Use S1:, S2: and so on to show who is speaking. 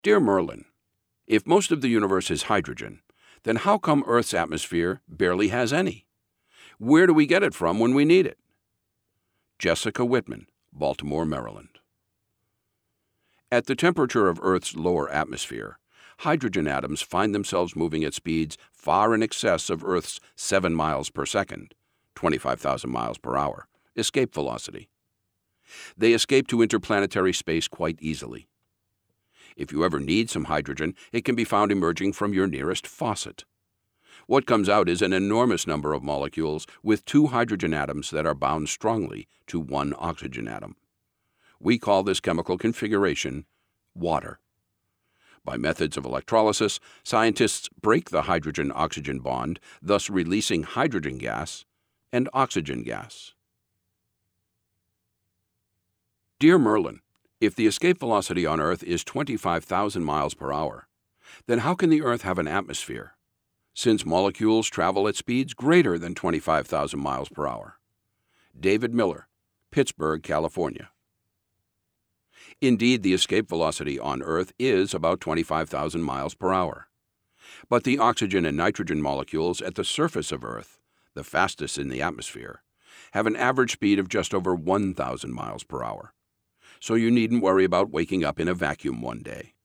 S1: Dear Merlin, if most of the universe is hydrogen, then how come Earth's atmosphere barely has any? Where do we get it from when we need it? Jessica Whitman, Baltimore, Maryland. At the temperature of Earth's lower atmosphere, hydrogen atoms find themselves moving at speeds far in excess of Earth's 7 miles per second, 25,000 miles per hour, escape velocity. They escape to interplanetary space quite easily. If you ever need some hydrogen, it can be found emerging from your nearest faucet. What comes out is an enormous number of molecules with 2 hydrogen atoms that are bound strongly to 1 oxygen atom. We call this chemical configuration water. By methods of electrolysis, scientists break the hydrogen-oxygen bond, thus releasing hydrogen gas and oxygen gas. Dear Merlin, if the escape velocity on Earth is 25,000 miles per hour, then how can the Earth have an atmosphere, since molecules travel at speeds greater than 25,000 miles per hour? David Miller, Pittsburgh, California. Indeed, the escape velocity on Earth is about 25,000 miles per hour. But the oxygen and nitrogen molecules at the surface of Earth, the fastest in the atmosphere, have an average speed of just over 1,000 miles per hour. So you needn't worry about waking up in a vacuum one day.